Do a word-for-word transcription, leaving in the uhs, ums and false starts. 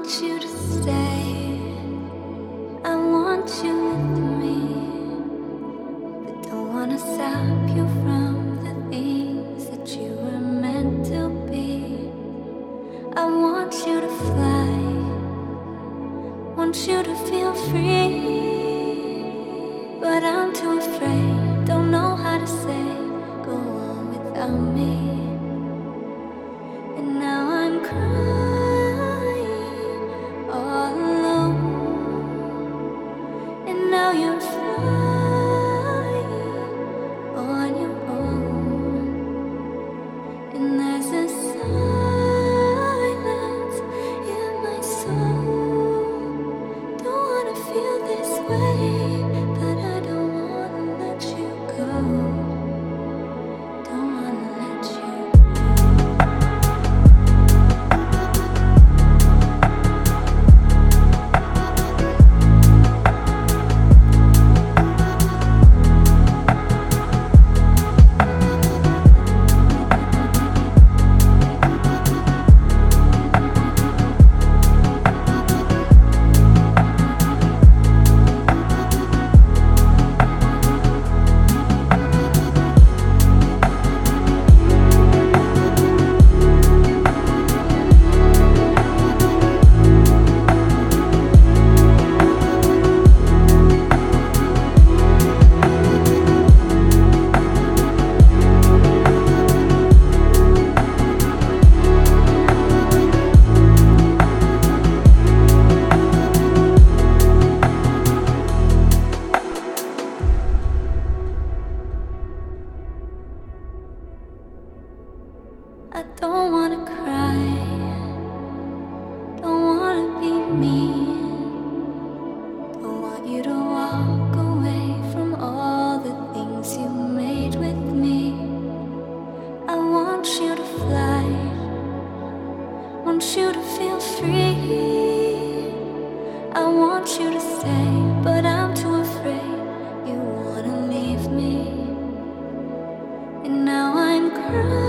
want you to stay. I want you with me, but don't wanna stop you from the things that you were meant to be. I want you to fly, want you to feel free, but I'm too afraid, don't know how to say, go on without me. And now I'm crying all alone, and now you're flying on your own, and there's a silence in my soul. Don't wanna feel this way, but I don't wanna let you go. Don't wanna let you I don't wanna cry, don't wanna be mean, don't want you to walk away from all the things you made with me. I want you to fly, want you to feel free. I want you to stay, but I'm too afraid you wanna leave me. And now I'm crying